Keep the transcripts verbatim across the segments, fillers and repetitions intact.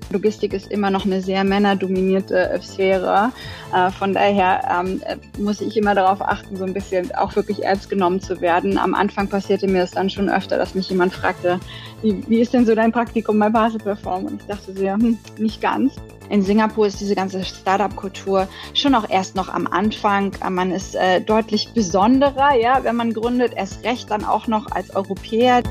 Logistik ist immer noch eine sehr männerdominierte äh, Sphäre. Äh, von daher ähm, muss ich immer darauf achten, so ein bisschen auch wirklich ernst genommen zu werden. Am Anfang passierte mir das dann schon öfter, dass mich jemand fragte, wie, wie ist denn so dein Praktikum bei Basel Perform? Und ich dachte so, ja, hm, nicht ganz. In Singapur ist diese ganze Startup-Kultur schon auch erst noch am Anfang. Man ist äh, deutlich besonderer, ja, wenn man gründet, erst recht dann auch noch als Europäer.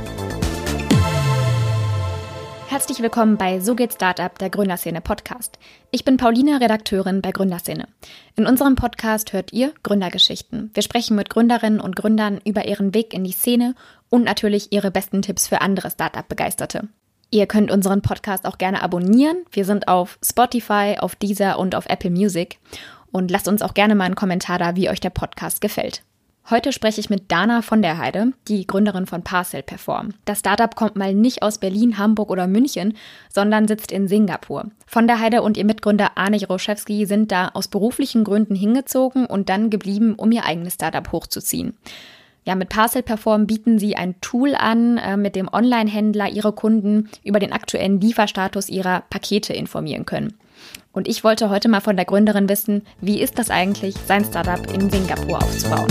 Herzlich willkommen bei So geht Startup, der Gründerszene Podcast. Ich bin Paulina, Redakteurin bei Gründerszene. In unserem Podcast hört ihr Gründergeschichten. Wir sprechen mit Gründerinnen und Gründern über ihren Weg in die Szene und natürlich ihre besten Tipps für andere Startup-Begeisterte. Ihr könnt unseren Podcast auch gerne abonnieren. Wir sind auf Spotify, auf Deezer und auf Apple Music. Und lasst uns auch gerne mal einen Kommentar da, wie euch der Podcast gefällt. Heute spreche ich mit Dana von der Heide, die Gründerin von Parcel Perform. Das Startup kommt mal nicht aus Berlin, Hamburg oder München, sondern sitzt in Singapur. Von der Heide und ihr Mitgründer Arne Jaroszewski sind da aus beruflichen Gründen hingezogen und dann geblieben, um ihr eigenes Startup hochzuziehen. Ja, mit Parcel Perform bieten sie ein Tool an, äh, mit dem Online-Händler ihre Kunden über den aktuellen Lieferstatus ihrer Pakete informieren können. Und ich wollte heute mal von der Gründerin wissen, wie ist das eigentlich, sein Startup in Singapur aufzubauen?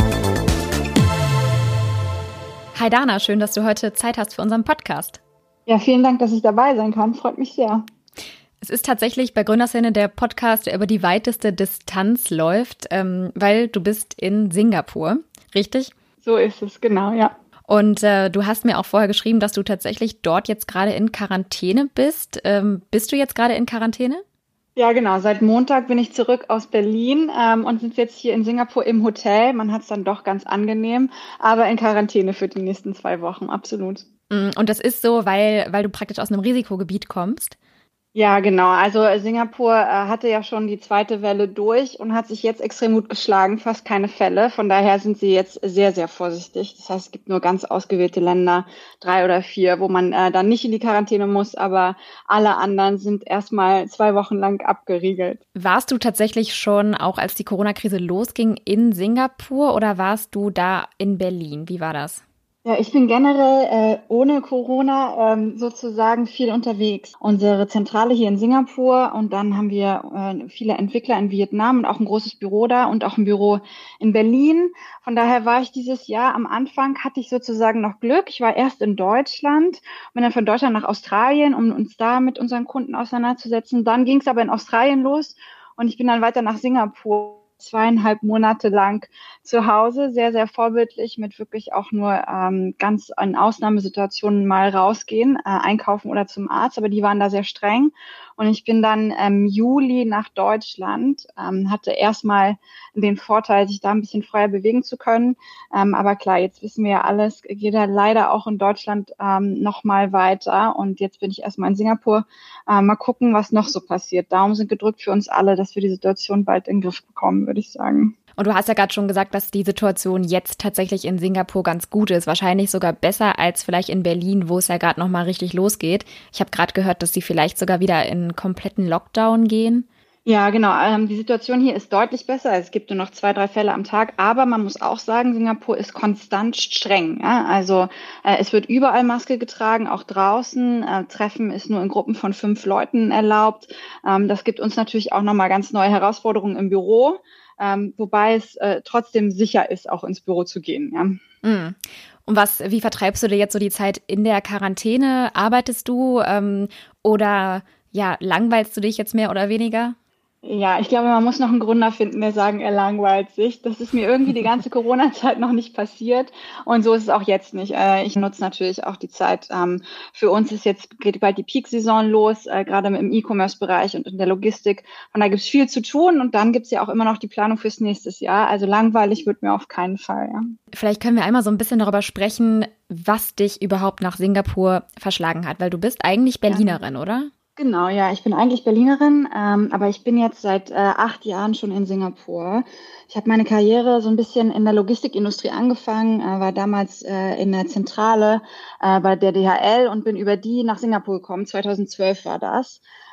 Hi Dana, schön, dass du heute Zeit hast für unseren Podcast. Ja, vielen Dank, dass ich dabei sein kann. Freut mich sehr. Es ist tatsächlich bei Gründerszene der Podcast, der über die weiteste Distanz läuft, ähm, weil du bist in Singapur, richtig? So ist es, genau, ja. Und äh, du hast mir auch vorher geschrieben, dass du tatsächlich dort jetzt gerade in Quarantäne bist. Ähm, bist du jetzt gerade in Quarantäne? Ja, genau. Seit Montag bin ich zurück aus Berlin ähm, und sind jetzt hier in Singapur im Hotel. Man hat es dann doch ganz angenehm, aber in Quarantäne für die nächsten zwei Wochen, absolut. Und das ist so, weil, weil du praktisch aus einem Risikogebiet kommst? Ja, genau. Also Singapur äh, hatte ja schon die zweite Welle durch und hat sich jetzt extrem gut geschlagen, fast keine Fälle. Von daher sind sie jetzt sehr, sehr vorsichtig. Das heißt, es gibt nur ganz ausgewählte Länder, drei oder vier, wo man äh, dann nicht in die Quarantäne muss, aber alle anderen sind erstmal zwei Wochen lang abgeriegelt. Warst du tatsächlich schon, auch als die Corona-Krise losging, in Singapur oder warst du da in Berlin? Wie war das? Ja, ich bin generell äh, ohne Corona ähm, sozusagen viel unterwegs. Unsere Zentrale hier in Singapur und dann haben wir äh, viele Entwickler in Vietnam und auch ein großes Büro da und auch ein Büro in Berlin. Von daher war ich dieses Jahr, am Anfang hatte ich sozusagen noch Glück. Ich war erst in Deutschland, bin dann von Deutschland nach Australien, um uns da mit unseren Kunden auseinanderzusetzen. Dann ging es aber in Australien los und ich bin dann weiter nach Singapur. Zweieinhalb Monate lang zu Hause, sehr, sehr vorbildlich, mit wirklich auch nur ähm, ganz in Ausnahmesituationen mal rausgehen, äh, einkaufen oder zum Arzt, aber die waren da sehr streng. Und ich bin dann im Juli nach Deutschland, ähm, hatte erstmal den Vorteil, sich da ein bisschen freier bewegen zu können. Ähm, aber klar, jetzt wissen wir ja alles, geht ja leider auch in Deutschland ähm, noch mal weiter. Und jetzt bin ich erstmal in Singapur. Äh, mal gucken, was noch so passiert. Daumen sind gedrückt für uns alle, dass wir die Situation bald in den Griff bekommen, würde ich sagen. Und du hast ja gerade schon gesagt, dass die Situation jetzt tatsächlich in Singapur ganz gut ist. Wahrscheinlich sogar besser als vielleicht in Berlin, wo es ja gerade nochmal richtig losgeht. Ich habe gerade gehört, dass sie vielleicht sogar wieder in einen kompletten Lockdown gehen. Ja, genau. Ähm, die Situation hier ist deutlich besser. Es gibt nur noch zwei, drei Fälle am Tag. Aber man muss auch sagen, Singapur ist konstant streng. Ja? Also äh, es wird überall Maske getragen, auch draußen. Äh, Treffen ist nur in Gruppen von fünf Leuten erlaubt. Ähm, das gibt uns natürlich auch nochmal ganz neue Herausforderungen im Büro. Ähm, wobei es äh, trotzdem sicher ist, auch ins Büro zu gehen. Ja. Mm. Und was, wie vertreibst du dir jetzt so die Zeit in der Quarantäne? Arbeitest du ähm, oder ja, langweilst du dich jetzt mehr oder weniger? Ja, ich glaube, man muss noch einen Gründer finden, der sagen, er langweilt sich. Das ist mir irgendwie die ganze Corona-Zeit noch nicht passiert. Und so ist es auch jetzt nicht. Ich nutze natürlich auch die Zeit. Für uns ist jetzt, geht bald die Peak-Saison los, gerade im E-Commerce-Bereich und in der Logistik. Und da gibt es viel zu tun. Und dann gibt es ja auch immer noch die Planung fürs nächste Jahr. Also langweilig wird mir auf keinen Fall. Ja. Vielleicht können wir einmal so ein bisschen darüber sprechen, was dich überhaupt nach Singapur verschlagen hat. Weil du bist eigentlich Berlinerin, ja. Oder? Genau, ja, ich bin eigentlich Berlinerin, ähm, aber ich bin jetzt seit äh, acht Jahren schon in Singapur. Ich habe meine Karriere so ein bisschen in der Logistikindustrie angefangen, äh, war damals äh, in der Zentrale äh, bei der D H L und bin über die nach Singapur gekommen. zweitausendzwölf war das.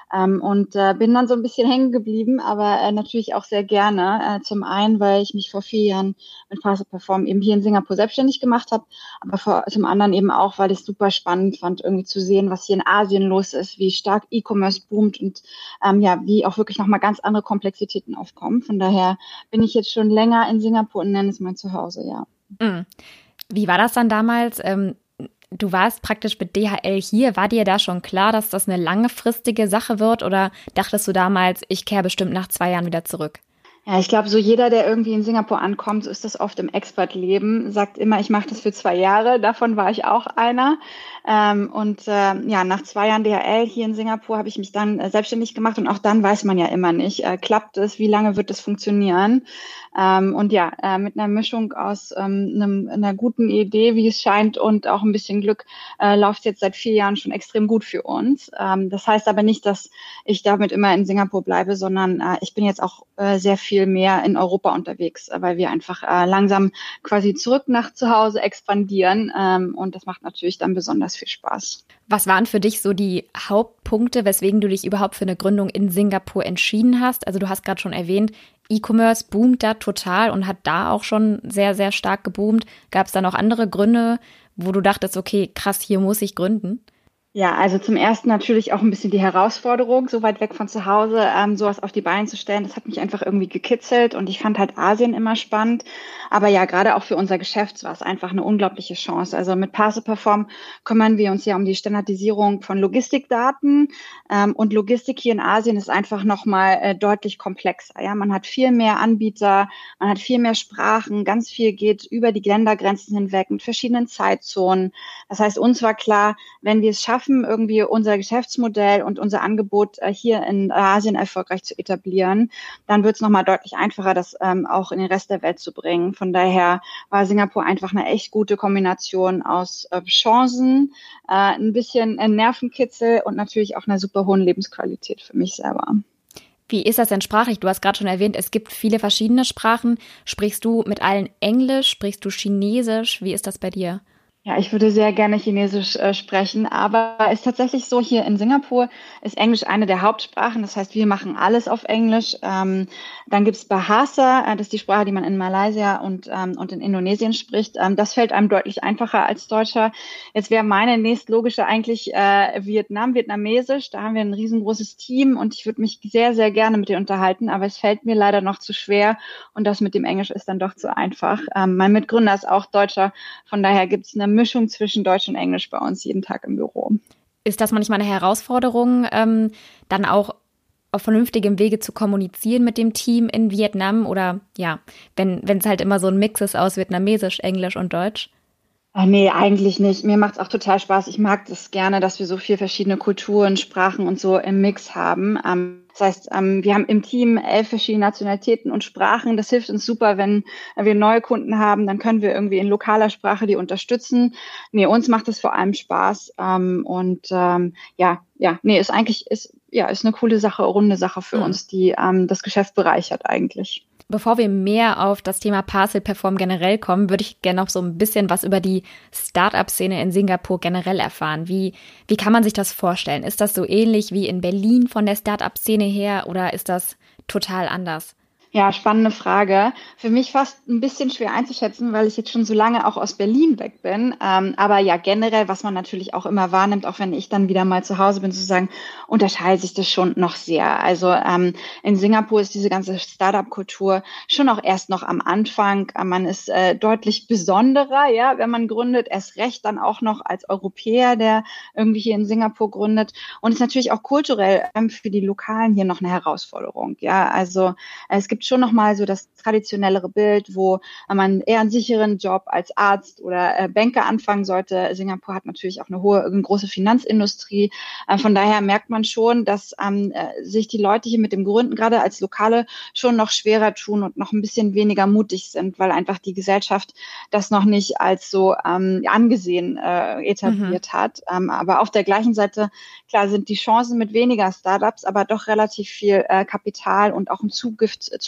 Ähm, und äh, bin dann so ein bisschen hängen geblieben, aber äh, natürlich auch sehr gerne. Äh, zum einen, weil ich mich vor vier Jahren mit Parcel Perform eben hier in Singapur selbstständig gemacht habe, aber vor, zum anderen eben auch, weil ich es super spannend fand, irgendwie zu sehen, was hier in Asien los ist, wie stark E-Commerce boomt und ähm, ja, wie auch wirklich nochmal ganz andere Komplexitäten aufkommen. Von daher bin ich jetzt schon länger in Singapur und nenne es mein Zuhause, ja. Mhm. Wie war das dann damals? Ähm, du warst praktisch mit D H L hier. War dir da schon klar, dass das eine langfristige Sache wird oder dachtest du damals, ich kehre bestimmt nach zwei Jahren wieder zurück? Ja, ich glaube, so jeder, der irgendwie in Singapur ankommt, so ist das oft im Expat-Leben, sagt immer, ich mache das für zwei Jahre. Davon war ich auch einer. Ähm, und äh, ja, nach zwei Jahren D H L hier in Singapur habe ich mich dann äh, selbstständig gemacht. Und auch dann weiß man ja immer nicht, äh, klappt es, wie lange wird es funktionieren? Ähm, und ja, äh, mit einer Mischung aus ähm, einem, einer guten Idee, wie es scheint, und auch ein bisschen Glück, äh, läuft es jetzt seit vier Jahren schon extrem gut für uns. Ähm, das heißt aber nicht, dass ich damit immer in Singapur bleibe, sondern äh, ich bin jetzt auch äh, sehr viel mehr in Europa unterwegs, äh, weil wir einfach äh, langsam quasi zurück nach zu Hause expandieren. Ähm, und das macht natürlich dann besonders viel Spaß. Was waren für dich so die Hauptpunkte, weswegen du dich überhaupt für eine Gründung in Singapur entschieden hast? Also du hast gerade schon erwähnt, E-Commerce boomt da total und hat da auch schon sehr, sehr stark geboomt. Gab es da noch andere Gründe, wo du dachtest, okay, krass, hier muss ich gründen? Ja, also zum ersten natürlich auch ein bisschen die Herausforderung, so weit weg von zu Hause, ähm, sowas auf die Beine zu stellen. Das hat mich einfach irgendwie gekitzelt und ich fand halt Asien immer spannend. Aber ja, gerade auch für unser Geschäft war es einfach eine unglaubliche Chance. Also mit Parcel Perform kümmern wir uns ja um die Standardisierung von Logistikdaten. Ähm, und Logistik hier in Asien ist einfach nochmal äh, deutlich komplexer. Ja, man hat viel mehr Anbieter, man hat viel mehr Sprachen, ganz viel geht über die Ländergrenzen hinweg mit verschiedenen Zeitzonen. Das heißt, uns war klar, wenn wir es schaffen, irgendwie unser Geschäftsmodell und unser Angebot äh, hier in Asien erfolgreich zu etablieren, dann wird es nochmal deutlich einfacher, das ähm, auch in den Rest der Welt zu bringen. Von daher war Singapur einfach eine echt gute Kombination aus äh, Chancen, äh, ein bisschen äh, Nervenkitzel und natürlich auch einer super hohen Lebensqualität für mich selber. Wie ist das denn sprachlich? Du hast gerade schon erwähnt, es gibt viele verschiedene Sprachen. Sprichst du mit allen Englisch? Sprichst du Chinesisch? Wie ist das bei dir? Ja, ich würde sehr gerne Chinesisch äh, sprechen, aber es ist tatsächlich so, hier in Singapur ist Englisch eine der Hauptsprachen. Das heißt, wir machen alles auf Englisch. Ähm, dann gibt's Bahasa, äh, das ist die Sprache, die man in Malaysia und, ähm, und in Indonesien spricht. Ähm, das fällt einem deutlich einfacher als Deutscher. Jetzt wäre meine nächstlogische eigentlich äh, Vietnam, Vietnamesisch. Da haben wir ein riesengroßes Team und ich würde mich sehr, sehr gerne mit dir unterhalten, aber es fällt mir leider noch zu schwer und das mit dem Englisch ist dann doch zu einfach. Ähm, mein Mitgründer ist auch Deutscher, von daher gibt's eine Mischung zwischen Deutsch und Englisch bei uns jeden Tag im Büro. Ist das manchmal eine Herausforderung, ähm, dann auch auf vernünftigem Wege zu kommunizieren mit dem Team in Vietnam? Oder ja, wenn wenn es halt immer so ein Mix ist aus Vietnamesisch, Englisch und Deutsch? Ah, nee, eigentlich nicht. Mir macht's auch total Spaß. Ich mag das gerne, dass wir so viele verschiedene Kulturen, Sprachen und so im Mix haben. Ähm, das heißt, ähm, wir haben im Team elf verschiedene Nationalitäten und Sprachen. Das hilft uns super, wenn wir neue Kunden haben. Dann können wir irgendwie in lokaler Sprache die unterstützen. Nee, uns macht es vor allem Spaß. Ähm, und ähm, ja, ja, nee, ist eigentlich, ist, ja, ist eine coole Sache, runde Sache für Mhm. uns, die ähm, das Geschäft bereichert eigentlich. Bevor wir mehr auf das Thema Parcel Perform generell kommen, würde ich gerne noch so ein bisschen was über die Start-up-Szene in Singapur generell erfahren. Wie, wie kann man sich das vorstellen? Ist das so ähnlich wie in Berlin von der Start-up-Szene her oder ist das total anders? Ja, spannende Frage. Für mich fast ein bisschen schwer einzuschätzen, weil ich jetzt schon so lange auch aus Berlin weg bin. Ähm, aber ja, generell, was man natürlich auch immer wahrnimmt, auch wenn ich dann wieder mal zu Hause bin, sozusagen, unterscheidet sich das schon noch sehr. Also ähm, in Singapur ist diese ganze Startup-Kultur schon auch erst noch am Anfang. Man ist äh, deutlich besonderer, ja, wenn man gründet. Erst recht dann auch noch als Europäer, der irgendwie hier in Singapur gründet. Und ist natürlich auch kulturell ähm, für die Lokalen hier noch eine Herausforderung. Ja, also es gibt schon nochmal so das traditionellere Bild, wo man eher einen sicheren Job als Arzt oder äh, Banker anfangen sollte. Singapur hat natürlich auch eine hohe, eine große Finanzindustrie. Äh, von daher merkt man schon, dass ähm, äh, sich die Leute hier mit dem Gründen gerade als Lokale schon noch schwerer tun und noch ein bisschen weniger mutig sind, weil einfach die Gesellschaft das noch nicht als so ähm, angesehen äh, etabliert mhm. hat. Ähm, aber auf der gleichen Seite, klar, sind die Chancen mit weniger Startups, aber doch relativ viel äh, Kapital und auch ein Zugriff, Zugang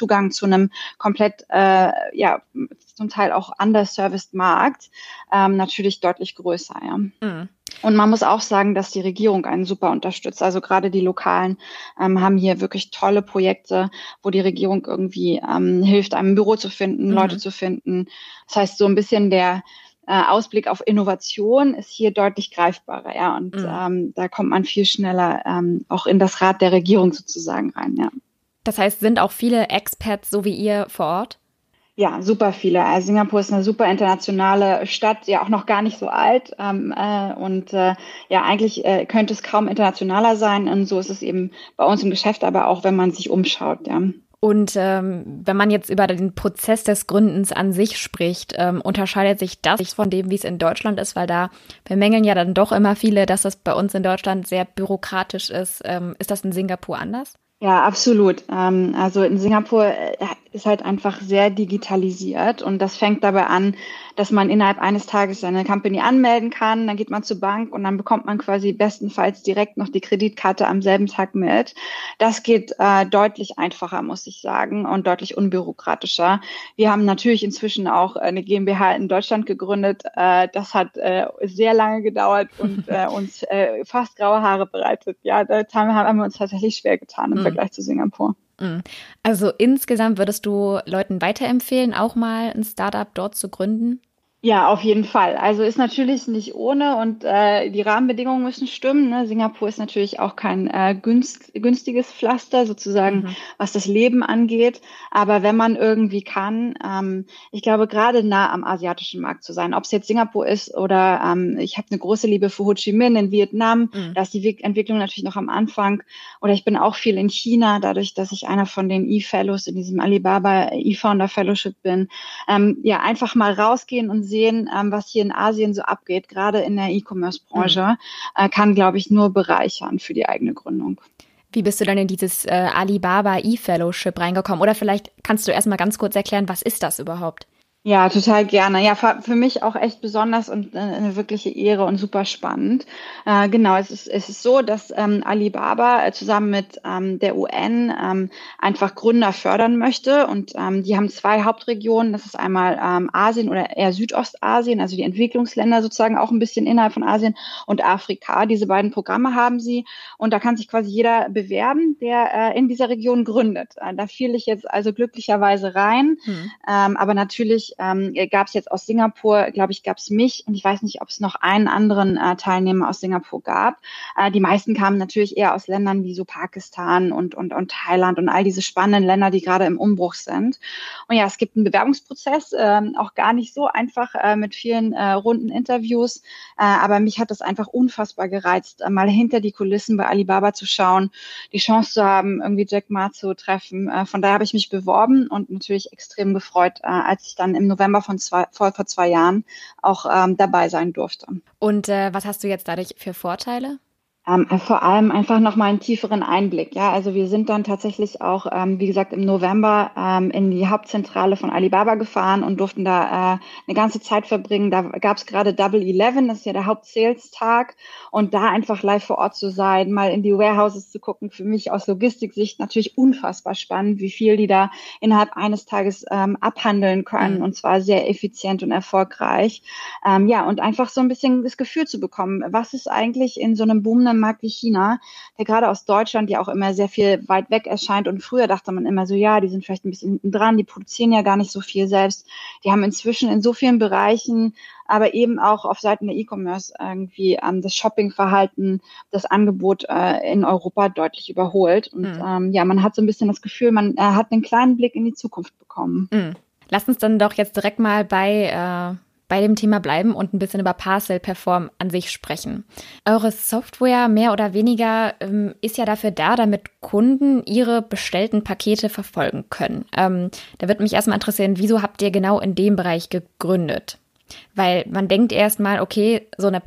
Zugang zu einem komplett, äh, ja, zum Teil auch underserviced Markt ähm, natürlich deutlich größer. Ja. Mhm. Und man muss auch sagen, dass die Regierung einen super unterstützt. Also gerade die Lokalen ähm, haben hier wirklich tolle Projekte, wo die Regierung irgendwie ähm, hilft, einem Büro zu finden, mhm. Leute zu finden. Das heißt, so ein bisschen der äh, Ausblick auf Innovation ist hier deutlich greifbarer. Ja, und mhm. ähm, da kommt man viel schneller ähm, auch in das Rad der Regierung sozusagen rein. Ja. Das heißt, sind auch viele Expats so wie ihr vor Ort? Ja, super viele. Also Singapur ist eine super internationale Stadt, ja auch noch gar nicht so alt. Ähm, äh, und äh, ja, eigentlich äh, könnte es kaum internationaler sein. Und so ist es eben bei uns im Geschäft, aber auch wenn man sich umschaut. Ja. Und ähm, wenn man jetzt über den Prozess des Gründens an sich spricht, ähm, unterscheidet sich das von dem, wie es in Deutschland ist? Weil da bemängeln ja dann doch immer viele, dass das bei uns in Deutschland sehr bürokratisch ist. Ähm, ist das in Singapur anders? Ja, absolut. Ähm, also in Singapur ist halt einfach sehr digitalisiert und das fängt dabei an, dass man innerhalb eines Tages seine Company anmelden kann, dann geht man zur Bank und dann bekommt man quasi bestenfalls direkt noch die Kreditkarte am selben Tag mit. Das geht äh, deutlich einfacher, muss ich sagen, und deutlich unbürokratischer. Wir haben natürlich inzwischen auch eine GmbH in Deutschland gegründet. Äh, das hat äh, sehr lange gedauert und äh, uns äh, fast graue Haare bereitet. Ja, da haben wir uns tatsächlich schwer getan im mhm. Vergleich zu Singapur. Also insgesamt würdest du Leuten weiterempfehlen, auch mal ein Startup dort zu gründen? Ja, auf jeden Fall. Also ist natürlich nicht ohne und äh, die Rahmenbedingungen müssen stimmen. Ne? Singapur ist natürlich auch kein äh, günst, günstiges Pflaster sozusagen, mhm. was das Leben angeht. Aber wenn man irgendwie kann, ähm, ich glaube, gerade nah am asiatischen Markt zu sein, ob es jetzt Singapur ist oder ähm, ich habe eine große Liebe für Ho Chi Minh in Vietnam, mhm. da ist die Entwicklung natürlich noch am Anfang. Oder ich bin auch viel in China, dadurch, dass ich einer von den E-Fellows in diesem Alibaba E-Founder Fellowship bin. Ähm, ja, einfach mal rausgehen und sehen, ähm, was hier in Asien so abgeht, gerade in der E-Commerce-Branche, mhm. äh, kann, glaube ich, nur bereichern für die eigene Gründung. Wie bist du dann in dieses äh, Alibaba E-Fellowship reingekommen? Oder vielleicht kannst du erstmal ganz kurz erklären, was ist das überhaupt? Ja, total gerne. Ja, für mich auch echt besonders und äh, eine wirkliche Ehre und super spannend. Äh, genau, es ist, es ist so, dass ähm, Alibaba äh, zusammen mit ähm, der U N ähm, einfach Gründer fördern möchte und ähm, die haben zwei Hauptregionen. Das ist einmal ähm, Asien oder eher Südostasien, also die Entwicklungsländer sozusagen auch ein bisschen innerhalb von Asien und Afrika. Diese beiden Programme haben sie und da kann sich quasi jeder bewerben, der äh, in dieser Region gründet. Äh, da fiel ich jetzt also glücklicherweise rein, hm. ähm, aber natürlich Ähm, gab es jetzt aus Singapur, glaube ich, gab es mich und ich weiß nicht, ob es noch einen anderen äh, Teilnehmer aus Singapur gab. Äh, die meisten kamen natürlich eher aus Ländern wie so Pakistan und, und, und Thailand und all diese spannenden Länder, die gerade im Umbruch sind. Und ja, es gibt einen Bewerbungsprozess, äh, auch gar nicht so einfach äh, mit vielen äh, runden Interviews, äh, aber mich hat das einfach unfassbar gereizt, äh, mal hinter die Kulissen bei Alibaba zu schauen, die Chance zu haben, irgendwie Jack Ma zu treffen. Äh, von daher habe ich mich beworben und natürlich extrem gefreut, äh, als ich dann im November von zwei, vor, vor zwei Jahren auch ähm, dabei sein durfte. Und äh, was hast du jetzt dadurch für Vorteile? Ähm, vor allem einfach nochmal einen tieferen Einblick. Ja, also wir sind dann tatsächlich auch, ähm, wie gesagt, im November ähm, in die Hauptzentrale von Alibaba gefahren und durften da äh, eine ganze Zeit verbringen. Da gab es gerade Double Eleven, das ist ja der Haupt-Sales-Tag. Und da einfach live vor Ort zu sein, mal in die Warehouses zu gucken, für mich aus Logistiksicht natürlich unfassbar spannend, wie viel die da innerhalb eines Tages ähm, abhandeln können mhm. und zwar sehr effizient und erfolgreich. Ähm, ja, und einfach so ein bisschen das Gefühl zu bekommen, was ist eigentlich in so einem boomenden Markt wie China, der gerade aus Deutschland ja auch immer sehr viel weit weg erscheint und früher dachte man immer so, ja, die sind vielleicht ein bisschen hinten dran, die produzieren ja gar nicht so viel selbst. Die haben inzwischen in so vielen Bereichen, aber eben auch auf Seiten der E-Commerce irgendwie ähm, das Shoppingverhalten, das Angebot äh, in Europa deutlich überholt. Und mhm. ähm, ja, man hat so ein bisschen das Gefühl, man äh, hat einen kleinen Blick in die Zukunft bekommen. Mhm. Lass uns dann doch jetzt direkt mal bei... Äh bei dem Thema bleiben und ein bisschen über Parcel Perform an sich sprechen. Eure Software mehr oder weniger ähm, ist ja dafür da, damit Kunden ihre bestellten Pakete verfolgen können. Ähm, da würde mich erstmal interessieren, wieso habt ihr genau in dem Bereich gegründet? Weil man denkt erstmal, okay, so eine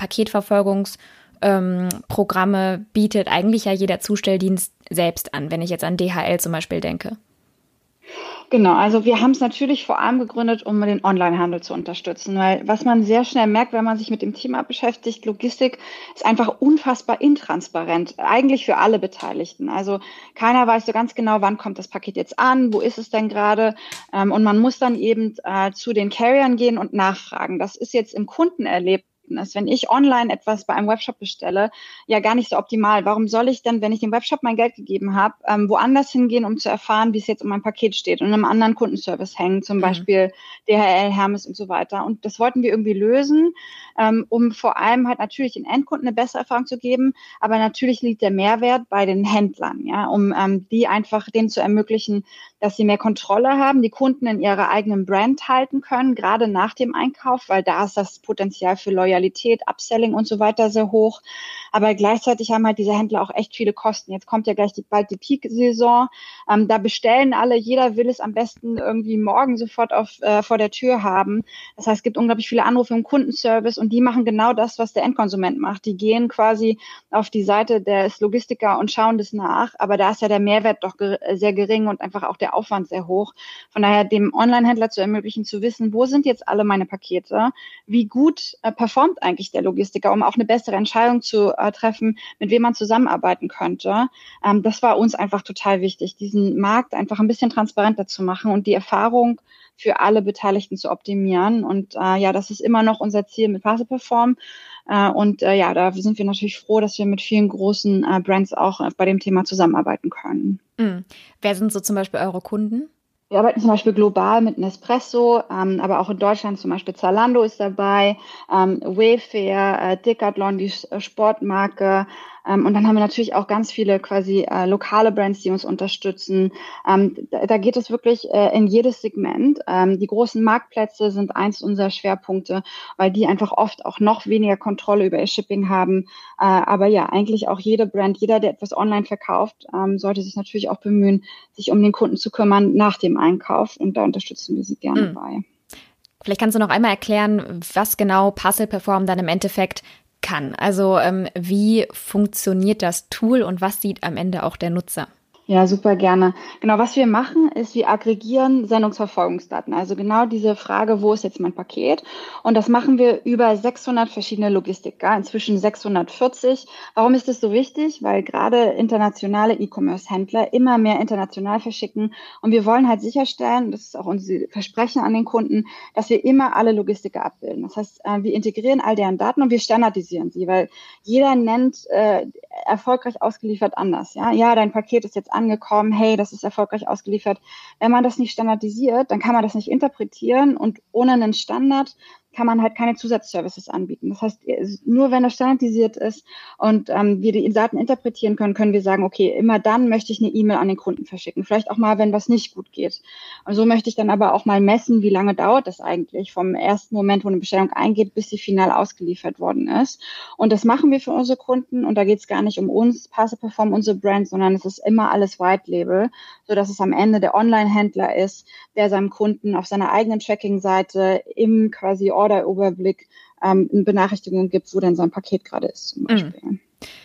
Paketverfolgungsprogramme ähm, bietet eigentlich ja jeder Zustelldienst selbst an, wenn ich jetzt an D H L zum Beispiel denke. Genau, also wir haben es natürlich vor allem gegründet, um den Onlinehandel zu unterstützen, weil was man sehr schnell merkt, wenn man sich mit dem Thema beschäftigt, Logistik ist einfach unfassbar intransparent, eigentlich für alle Beteiligten. Also keiner weiß so ganz genau, wann kommt das Paket jetzt an, wo ist es denn gerade, ähm, und man muss dann eben äh, zu den Carriern gehen und nachfragen. Das ist jetzt im Kundenerlebnis, wenn ich online etwas bei einem Webshop bestelle, ja gar nicht so optimal. Warum soll ich denn, wenn ich dem Webshop mein Geld gegeben habe, ähm, woanders hingehen, um zu erfahren, wie es jetzt um mein Paket steht und in einem anderen Kundenservice hängen, zum mhm. Beispiel D H L, Hermes und so weiter. Und das wollten wir irgendwie lösen, ähm, um vor allem halt natürlich den Endkunden eine bessere Erfahrung zu geben. Aber natürlich liegt der Mehrwert bei den Händlern, ja, um ähm, die einfach denen zu ermöglichen, dass sie mehr Kontrolle haben, die Kunden in ihrer eigenen Brand halten können, gerade nach dem Einkauf, weil da ist das Potenzial für Loyalität, Upselling und so weiter sehr hoch. Aber gleichzeitig haben halt diese Händler auch echt viele Kosten. Jetzt kommt ja gleich die, bald die Peak-Saison. Ähm, da bestellen alle, jeder will es am besten irgendwie morgen sofort auf, äh, vor der Tür haben. Das heißt, es gibt unglaublich viele Anrufe im Kundenservice und die machen genau das, was der Endkonsument macht. Die gehen quasi auf die Seite des Logistiker und schauen das nach. Aber da ist ja der Mehrwert doch ge- sehr gering und einfach auch der Aufwand sehr hoch. Von daher dem Online-Händler zu ermöglichen, zu wissen, wo sind jetzt alle meine Pakete, wie gut äh, performt eigentlich der Logistiker, um auch eine bessere Entscheidung zu äh, treffen, mit wem man zusammenarbeiten könnte. Ähm, das war uns einfach total wichtig, diesen Markt einfach ein bisschen transparenter zu machen und die Erfahrung für alle Beteiligten zu optimieren. Und äh, ja, das ist immer noch unser Ziel mit Passeperform. Äh, und äh, ja, da sind wir natürlich froh, dass wir mit vielen großen äh, Brands auch äh, bei dem Thema zusammenarbeiten können. Mhm. Wer sind so zum Beispiel eure Kunden? Wir arbeiten zum Beispiel global mit Nespresso, ähm, aber auch in Deutschland zum Beispiel Zalando ist dabei, ähm, Wayfair, äh, Decathlon, die Sportmarke. Ähm, und dann haben wir natürlich auch ganz viele quasi äh, lokale Brands, die uns unterstützen. Ähm, da, da geht es wirklich äh, in jedes Segment. Ähm, die großen Marktplätze sind eins unserer Schwerpunkte, weil die einfach oft auch noch weniger Kontrolle über ihr Shipping haben. Äh, aber ja, eigentlich auch jede Brand, jeder, der etwas online verkauft, ähm, sollte sich natürlich auch bemühen, sich um den Kunden zu kümmern nach dem Einkauf. Und da unterstützen wir sie gerne mhm. bei. Vielleicht kannst du noch einmal erklären, was genau Passeperform dann im Endeffekt kann. Also ähm, wie funktioniert das Tool und was sieht am Ende auch der Nutzer? Ja, super gerne. Genau, was wir machen, ist, wir aggregieren Sendungsverfolgungsdaten. Also genau diese Frage, wo ist jetzt mein Paket? Und das machen wir über sechshundert verschiedene Logistiker, inzwischen sechshundertvierzig. Warum ist das so wichtig? Weil gerade internationale E-Commerce-Händler immer mehr international verschicken. Und wir wollen halt sicherstellen, das ist auch unser Versprechen an den Kunden, dass wir immer alle Logistiker abbilden. Das heißt, wir integrieren all deren Daten und wir standardisieren sie, weil jeder nennt äh, erfolgreich ausgeliefert anders. Ja, ja, dein Paket ist jetzt angekommen, hey, das ist erfolgreich ausgeliefert. Wenn man das nicht standardisiert, dann kann man das nicht interpretieren und ohne einen Standard kann man halt keine Zusatzservices anbieten. Das heißt, nur wenn das standardisiert ist und ähm, wir die Daten interpretieren können, können wir sagen, okay, immer dann möchte ich eine E-Mail an den Kunden verschicken. Vielleicht auch mal, wenn was nicht gut geht. Und so möchte ich dann aber auch mal messen, wie lange dauert das eigentlich vom ersten Moment, wo eine Bestellung eingeht, bis sie final ausgeliefert worden ist. Und das machen wir für unsere Kunden. Und da geht es gar nicht um uns, Passeperform, unsere Brand, sondern es ist immer alles White Label, sodass es am Ende der Online-Händler ist, der seinem Kunden auf seiner eigenen Tracking-Seite im quasi Order-Überblick ähm, eine Benachrichtigung gibt, wo denn sein Paket gerade ist zum Beispiel. Mhm.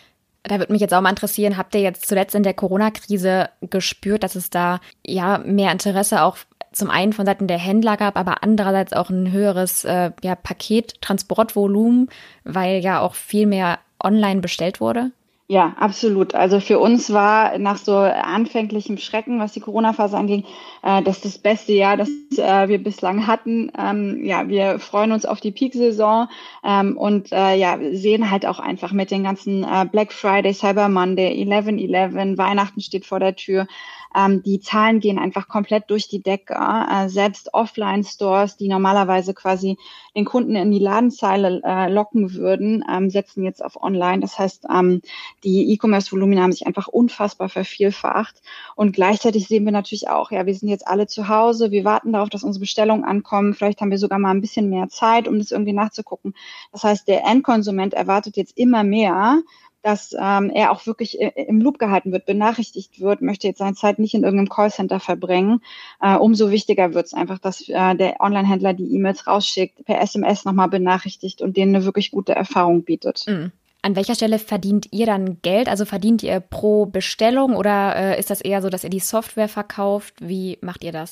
Da würde mich jetzt auch mal interessieren, habt ihr jetzt zuletzt in der Corona-Krise gespürt, dass es da ja mehr Interesse auch zum einen von Seiten der Händler gab, aber andererseits auch ein höheres äh, ja, Paket-Transportvolumen, weil ja auch viel mehr online bestellt wurde? Ja, absolut. Also für uns war nach so anfänglichem Schrecken, was die Corona-Phase anging, äh, das das beste Jahr, das äh, wir bislang hatten. Ähm, ja, wir freuen uns auf die Peak-Saison ähm, und äh, ja, sehen halt auch einfach mit den ganzen äh, Black Friday, Cyber Monday, elf elf, Weihnachten steht vor der Tür. Ähm, die Zahlen gehen einfach komplett durch die Decke. Äh, selbst Offline-Stores, die normalerweise quasi den Kunden in die Ladenzeile äh, locken würden, ähm, setzen jetzt auf Online. Das heißt, ähm, die E-Commerce-Volumina haben sich einfach unfassbar vervielfacht. Und gleichzeitig sehen wir natürlich auch, ja, wir sind jetzt alle zu Hause, wir warten darauf, dass unsere Bestellungen ankommen. Vielleicht haben wir sogar mal ein bisschen mehr Zeit, um das irgendwie nachzugucken. Das heißt, der Endkonsument erwartet jetzt immer mehr, dass ähm, er auch wirklich im Loop gehalten wird, benachrichtigt wird, möchte jetzt seine Zeit nicht in irgendeinem Callcenter verbringen. Äh, umso wichtiger wird es einfach, dass äh, der Online-Händler die E-Mails rausschickt, per S M S nochmal benachrichtigt und denen eine wirklich gute Erfahrung bietet. Mhm. An welcher Stelle verdient ihr dann Geld? Also verdient ihr pro Bestellung oder äh, ist das eher so, dass ihr die Software verkauft? Wie macht ihr das?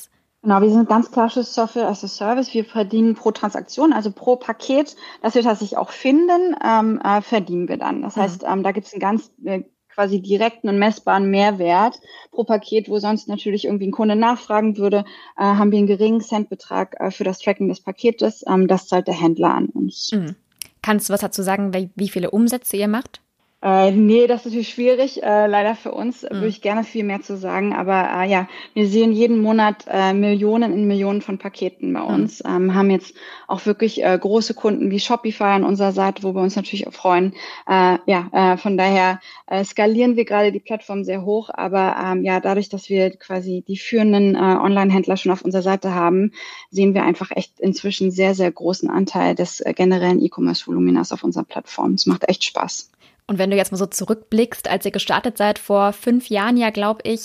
Genau, wir sind ganz klassisch Software as a Service. Wir verdienen pro Transaktion, also pro Paket, das wir tatsächlich auch finden, ähm, äh, verdienen wir dann. Das Mhm. heißt, ähm, da gibt es einen ganz äh, quasi direkten und messbaren Mehrwert pro Paket, wo sonst natürlich irgendwie ein Kunde nachfragen würde, äh, haben wir einen geringen Centbetrag äh, für das Tracking des Paketes. Ähm, das zahlt der Händler an uns. Mhm. Kannst du was dazu sagen, wie, wie viele Umsätze ihr macht? Äh, nee, das ist natürlich schwierig, äh, leider für uns, Mhm. würde ich gerne viel mehr zu sagen, aber äh, ja, wir sehen jeden Monat äh, Millionen in Millionen von Paketen bei uns, mhm. ähm, haben jetzt auch wirklich äh, große Kunden wie Shopify an unserer Seite, wo wir uns natürlich auch freuen. Äh, ja, äh, von daher äh, skalieren wir gerade die Plattform sehr hoch, aber ähm, ja, dadurch, dass wir quasi die führenden äh, Online-Händler schon auf unserer Seite haben, sehen wir einfach echt inzwischen sehr, sehr großen Anteil des äh, generellen E-Commerce-Voluminas auf unserer Plattform. Es macht echt Spaß. Und wenn du jetzt mal so zurückblickst, als ihr gestartet seid, vor fünf Jahren ja, glaube ich,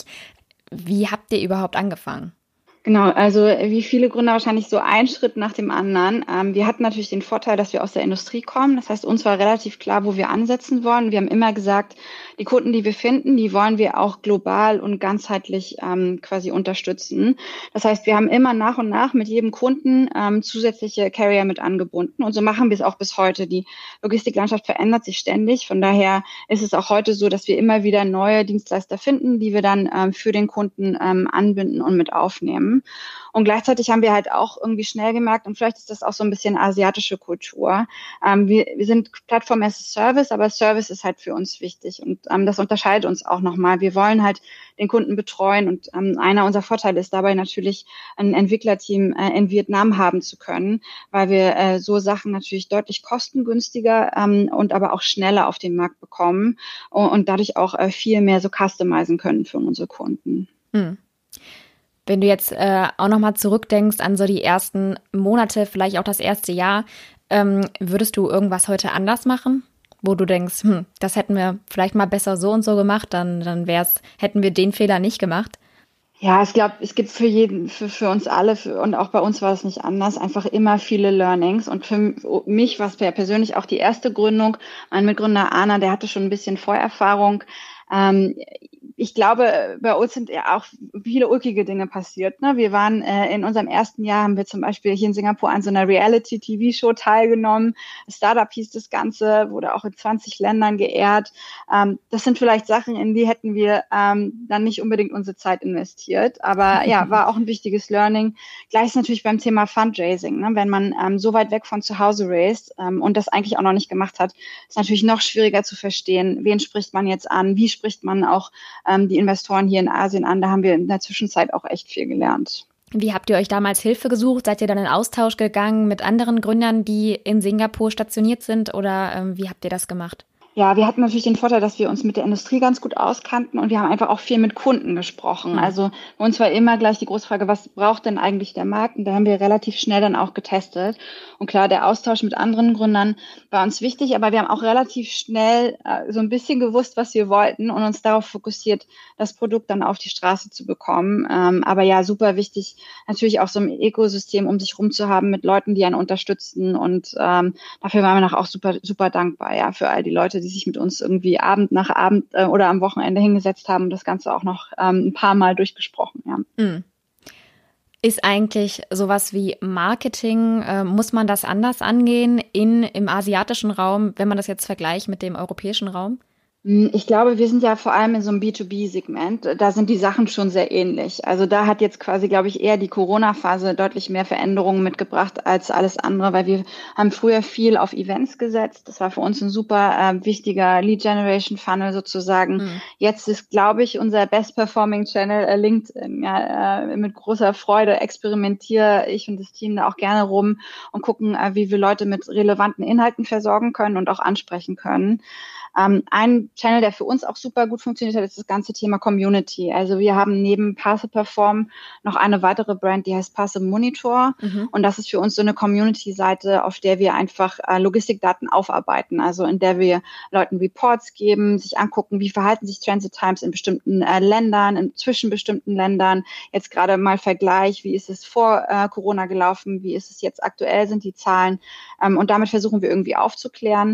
wie habt ihr überhaupt angefangen? Genau, also wie viele Gründer wahrscheinlich so ein Schritt nach dem anderen. Ähm, wir hatten natürlich den Vorteil, dass wir aus der Industrie kommen. Das heißt, uns war relativ klar, wo wir ansetzen wollen. Wir haben immer gesagt, die Kunden, die wir finden, die wollen wir auch global und ganzheitlich ähm, quasi unterstützen. Das heißt, wir haben immer nach und nach mit jedem Kunden ähm, zusätzliche Carrier mit angebunden. Und so machen wir es auch bis heute. Die Logistiklandschaft verändert sich ständig. Von daher ist es auch heute so, dass wir immer wieder neue Dienstleister finden, die wir dann ähm, für den Kunden ähm, anbinden und mit aufnehmen. Und gleichzeitig haben wir halt auch irgendwie schnell gemerkt, und vielleicht ist das auch so ein bisschen asiatische Kultur. Ähm, wir, wir sind Plattform as a Service, aber Service ist halt für uns wichtig. Und ähm, das unterscheidet uns auch nochmal. Wir wollen halt den Kunden betreuen. Und ähm, einer unserer Vorteile ist dabei natürlich, ein Entwicklerteam äh, in Vietnam haben zu können, weil wir äh, so Sachen natürlich deutlich kostengünstiger ähm, und aber auch schneller auf den Markt bekommen und, und dadurch auch äh, viel mehr so customizen können für unsere Kunden. Hm. Wenn du jetzt äh, auch nochmal zurückdenkst an so die ersten Monate, vielleicht auch das erste Jahr, ähm, würdest du irgendwas heute anders machen? Wo du denkst, hm, das hätten wir vielleicht mal besser so und so gemacht, dann, dann wär's, hätten wir den Fehler nicht gemacht? Ja, ich glaube, es gibt für jeden, für, für uns alle, für, und auch bei uns war es nicht anders, einfach immer viele Learnings. Und für mich war es persönlich auch die erste Gründung. Mein Mitgründer Arna, der hatte schon ein bisschen Vorerfahrung. Ähm, ich glaube, bei uns sind ja auch viele ulkige Dinge passiert. Ne? Wir waren äh, in unserem ersten Jahr, haben wir zum Beispiel hier in Singapur an so einer Reality-T V-Show teilgenommen. Startup hieß das Ganze, wurde auch in zwanzig Ländern geehrt. Ähm, das sind vielleicht Sachen, in die hätten wir ähm, dann nicht unbedingt unsere Zeit investiert. Aber ja, war auch ein wichtiges Learning. Gleich natürlich beim Thema Fundraising. Ne? Wenn man ähm, so weit weg von zu Hause raised ähm, und das eigentlich auch noch nicht gemacht hat, ist natürlich noch schwieriger zu verstehen, wen spricht man jetzt an, wie spricht man auch ähm, die Investoren hier in Asien an. Da haben wir in der Zwischenzeit auch echt viel gelernt. Wie habt ihr euch damals Hilfe gesucht? Seid ihr dann in Austausch gegangen mit anderen Gründern, die in Singapur stationiert sind, oder ähm, wie habt ihr das gemacht? Ja, wir hatten natürlich den Vorteil, dass wir uns mit der Industrie ganz gut auskannten und wir haben einfach auch viel mit Kunden gesprochen. Mhm. Also bei uns war immer gleich die große Frage, was braucht denn eigentlich der Markt? Und da haben wir relativ schnell dann auch getestet. Und klar, der Austausch mit anderen Gründern war uns wichtig, aber wir haben auch relativ schnell äh, so ein bisschen gewusst, was wir wollten und uns darauf fokussiert, das Produkt dann auf die Straße zu bekommen. Ähm, aber ja, super wichtig, natürlich auch so ein Ökosystem um sich rum zu haben mit Leuten, die einen unterstützen. Und ähm, dafür waren wir noch auch super, super dankbar, ja, für all die Leute, die sich mit uns irgendwie Abend nach Abend äh, oder am Wochenende hingesetzt haben und das Ganze auch noch ähm, ein paar Mal durchgesprochen. Ja. Mhm. Ist eigentlich sowas wie Marketing, äh, muss man das anders angehen in, im asiatischen Raum, wenn man das jetzt vergleicht mit dem europäischen Raum? Ich glaube, wir sind ja vor allem in so einem B zwei B-Segment. Da sind die Sachen schon sehr ähnlich. Also da hat jetzt quasi, glaube ich, eher die Corona-Phase deutlich mehr Veränderungen mitgebracht als alles andere, weil wir haben früher viel auf Events gesetzt. Das war für uns ein super äh, wichtiger Lead-Generation-Funnel sozusagen. Mhm. Jetzt ist, glaube ich, unser Best-Performing-Channel äh, LinkedIn. Ja, äh, mit großer Freude experimentiere ich und das Team da auch gerne rum und gucken, äh, wie wir Leute mit relevanten Inhalten versorgen können und auch ansprechen können. Ähm, ein Channel, der für uns auch super gut funktioniert hat, ist das ganze Thema Community. Also wir haben neben Parcel Perform noch eine weitere Brand, die heißt Parcel Monitor. Mhm. Und das ist für uns so eine Community-Seite, auf der wir einfach äh, Logistikdaten aufarbeiten. Also in der wir Leuten Reports geben, sich angucken, wie verhalten sich Transit Times in bestimmten äh, Ländern, in, zwischen bestimmten Ländern. Jetzt gerade mal Vergleich, wie ist es vor äh, Corona gelaufen, wie ist es jetzt aktuell, sind die Zahlen. Ähm, und damit versuchen wir irgendwie aufzuklären.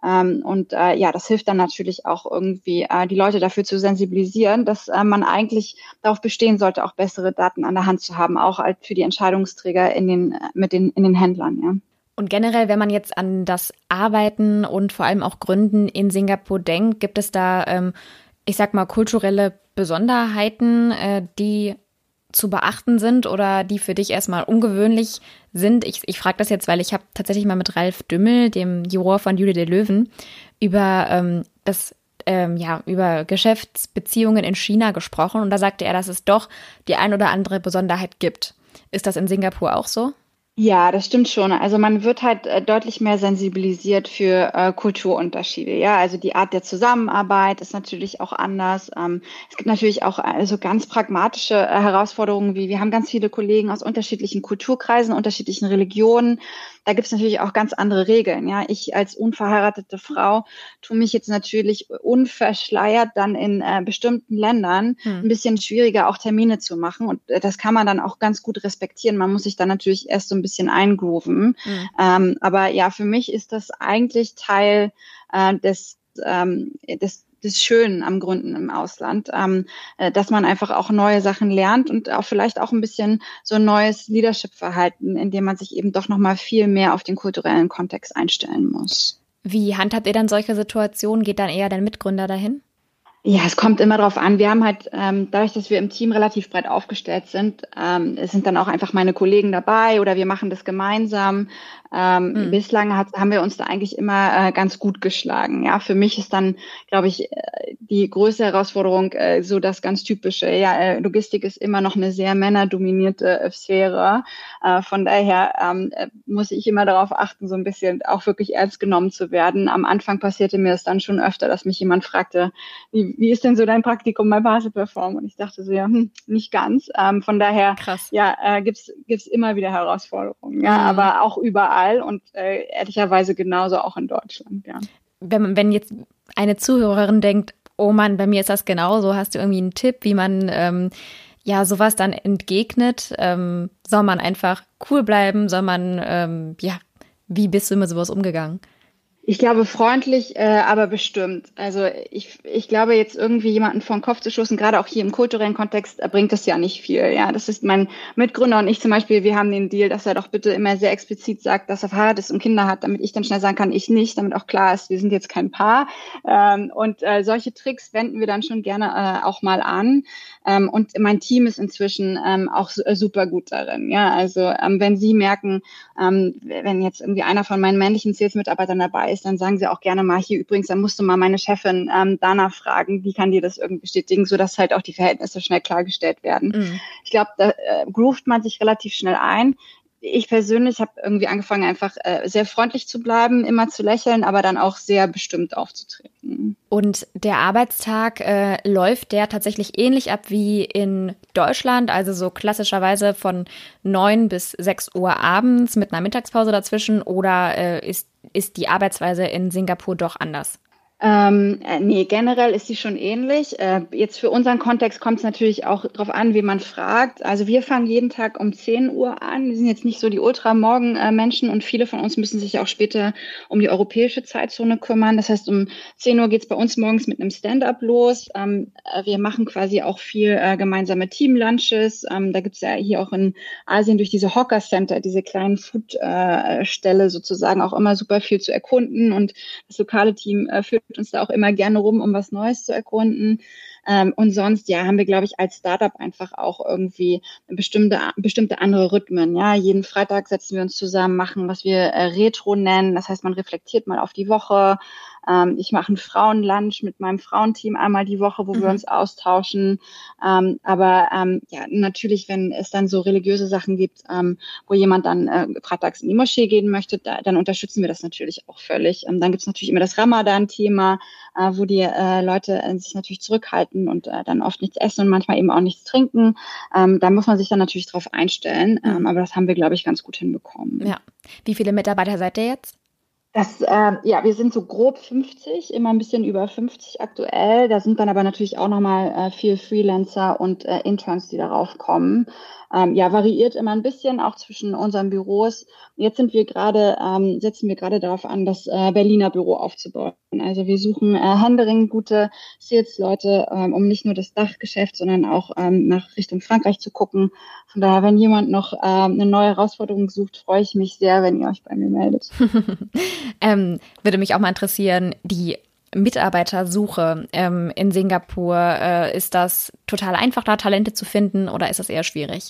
Ähm, und äh, ja, das hilft dann natürlich auch irgendwie, äh, die Leute dafür zu sensibilisieren, dass äh, man eigentlich darauf bestehen sollte, auch bessere Daten an der Hand zu haben, auch halt für die Entscheidungsträger in den, mit den, in den Händlern, ja. Und generell, wenn man jetzt an das Arbeiten und vor allem auch Gründen in Singapur denkt, gibt es da, ähm, ich sag mal, kulturelle Besonderheiten, äh, die zu beachten sind oder die für dich erstmal ungewöhnlich sind? Ich, ich frage das jetzt, weil ich habe tatsächlich mal mit Ralf Dümmel, dem Juror von Jule de Löwen, über ähm, das ähm, ja über Geschäftsbeziehungen in China gesprochen und da sagte er, dass es doch die ein oder andere Besonderheit gibt. Ist das in Singapur auch so? Ja, das stimmt schon. Also man wird halt äh, deutlich mehr sensibilisiert für äh, Kulturunterschiede. Ja, also die Art der Zusammenarbeit ist natürlich auch anders. Ähm, es gibt natürlich auch also ganz pragmatische äh, Herausforderungen, wie wir haben ganz viele Kollegen aus unterschiedlichen Kulturkreisen, unterschiedlichen Religionen. Da gibt es natürlich auch ganz andere Regeln. Ja, ich als unverheiratete Frau tue mich jetzt natürlich unverschleiert dann in äh, bestimmten Ländern hm. ein bisschen schwieriger auch Termine zu machen. Und äh, das kann man dann auch ganz gut respektieren. Man muss sich dann natürlich erst so ein bisschen eingrooven. Mhm. Ähm, aber ja, für mich ist das eigentlich Teil äh, des, ähm, des, des Schönen am Gründen im Ausland, ähm, äh, dass man einfach auch neue Sachen lernt und auch vielleicht auch ein bisschen so ein neues Leadership-Verhalten, in dem man sich eben doch nochmal viel mehr auf den kulturellen Kontext einstellen muss. Wie handhabt ihr dann solche Situationen? Geht dann eher dein Mitgründer dahin? Ja, es kommt immer drauf an. Wir haben halt, ähm, dadurch, dass wir im Team relativ breit aufgestellt sind, ähm, es sind dann auch einfach meine Kollegen dabei oder wir machen das gemeinsam. Ähm, mhm. Bislang hat, haben wir uns da eigentlich immer äh, ganz gut geschlagen. Ja, für mich ist dann, glaube ich, äh, die größte Herausforderung äh, so das ganz typische. Ja, äh, Logistik ist immer noch eine sehr männerdominierte äh, Sphäre. Äh, von daher ähm, äh, muss ich immer darauf achten, so ein bisschen auch wirklich ernst genommen zu werden. Am Anfang passierte mir es dann schon öfter, dass mich jemand fragte, wie, wie ist denn so dein Praktikum bei Basel Perform? Und ich dachte so, ja, hm, nicht ganz. Ähm, von daher, Krass. ja, äh, gibt's gibt's immer wieder Herausforderungen. Ja, mhm. aber auch überall. Und äh, ehrlicherweise genauso auch in Deutschland, ja. Wenn, wenn jetzt eine Zuhörerin denkt, oh Mann, bei mir ist das genauso, hast du irgendwie einen Tipp, wie man ähm, ja sowas dann entgegnet? Ähm, soll man einfach cool bleiben? Soll man, ähm, ja, wie bist du mit sowas umgegangen? Ich glaube freundlich, äh, aber bestimmt. Also ich, ich glaube jetzt irgendwie jemanden vor den Kopf zu stoßen, gerade auch hier im kulturellen Kontext, äh, bringt das ja nicht viel. Ja, das ist mein Mitgründer und ich zum Beispiel, wir haben den Deal, dass er doch bitte immer sehr explizit sagt, dass er verheiratet ist und Kinder hat, damit ich dann schnell sagen kann, ich nicht, damit auch klar ist, wir sind jetzt kein Paar. Ähm, und äh, solche Tricks wenden wir dann schon gerne äh, auch mal an. Ähm, und mein Team ist inzwischen ähm, auch äh, super gut darin. Ja, also ähm, wenn Sie merken, ähm, wenn jetzt irgendwie einer von meinen männlichen Sales-Mitarbeitern dabei ist, dann sagen sie auch gerne mal, hier übrigens, dann musst du mal meine Chefin ähm, danach fragen, wie kann dir das irgendwie bestätigen, sodass halt auch die Verhältnisse schnell klargestellt werden. Mhm. Ich glaube, da äh, groovt man sich relativ schnell ein. Ich persönlich habe irgendwie angefangen, einfach äh, sehr freundlich zu bleiben, immer zu lächeln, aber dann auch sehr bestimmt aufzutreten. Und der Arbeitstag, äh, läuft der tatsächlich ähnlich ab wie in Deutschland, also so klassischerweise von neun bis sechs Uhr abends mit einer Mittagspause dazwischen, oder äh, ist, ist die Arbeitsweise in Singapur doch anders? Ähm, äh, nee, generell ist sie schon ähnlich. Äh, jetzt für unseren Kontext kommt es natürlich auch darauf an, wie man fragt. Also wir fangen jeden Tag um zehn Uhr an. Wir sind jetzt nicht so die Ultramorgen-Menschen und viele von uns müssen sich auch später um die europäische Zeitzone kümmern. Das heißt, um zehn Uhr geht es bei uns morgens mit einem Stand-up los. Ähm, wir machen quasi auch viel äh, gemeinsame Team-Lunches. Ähm, da gibt es ja hier auch in Asien durch diese Hawker Center, diese kleinen Food-Ställe äh, sozusagen auch immer super viel zu erkunden und das lokale Team äh, führt uns da auch immer gerne rum, um was Neues zu erkunden. Ähm, und sonst, ja, haben wir, glaube ich, als Startup einfach auch irgendwie bestimmte, bestimmte andere Rhythmen. Ja, jeden Freitag setzen wir uns zusammen, machen, was wir äh, Retro nennen. Das heißt, man reflektiert mal auf die Woche. Ähm, ich mache einen Frauenlunch mit meinem Frauenteam einmal die Woche, wo mhm. wir uns austauschen. Ähm, aber ähm, ja, natürlich, wenn es dann so religiöse Sachen gibt, ähm, wo jemand dann äh, freitags in die Moschee gehen möchte, da, dann unterstützen wir das natürlich auch völlig. Ähm, dann gibt es natürlich immer das Ramadan-Thema, äh, wo die äh, Leute äh, sich natürlich zurückhalten und äh, dann oft nichts essen und manchmal eben auch nichts trinken. Ähm, da muss man sich dann natürlich drauf einstellen. Ähm, aber das haben wir, glaube ich, ganz gut hinbekommen. Ja. Wie viele Mitarbeiter seid ihr jetzt? Das, äh, ja, wir sind so grob fünfzig, immer ein bisschen über fünfzig aktuell. Da sind dann aber natürlich auch nochmal äh, viel Freelancer und äh, Interns, die darauf kommen. Ähm, ja, variiert immer ein bisschen, auch zwischen unseren Büros. Jetzt sind wir gerade, ähm, setzen wir gerade darauf an, das äh, Berliner Büro aufzubauen. Also wir suchen äh, händeringend gute Sales-Leute, ähm, um nicht nur das Dachgeschäft, sondern auch ähm, nach Richtung Frankreich zu gucken. Von daher, wenn jemand noch äh, eine neue Herausforderung sucht, freue ich mich sehr, wenn ihr euch bei mir meldet. ähm, würde mich auch mal interessieren, die Mitarbeitersuche ähm, in Singapur, äh, ist das total einfach, da Talente zu finden oder ist das eher schwierig?